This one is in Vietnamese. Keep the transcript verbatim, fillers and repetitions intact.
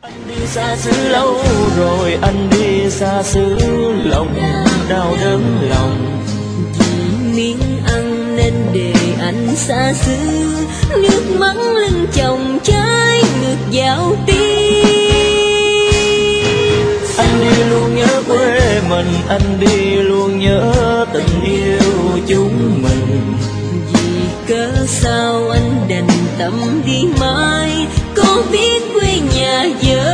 Anh đi xa xứ lâu rồi, anh đi xa xứ lòng đau đớn lòng. Vì miếng ăn nên để anh xa xứ, nước mắt lưng chồng trái ngược vào tim. Anh đi luôn nhớ quê mình, anh đi luôn nhớ tình yêu chúng mình. Vì cớ sao anh đành tâm đi mãi, có biết quê nhà vợ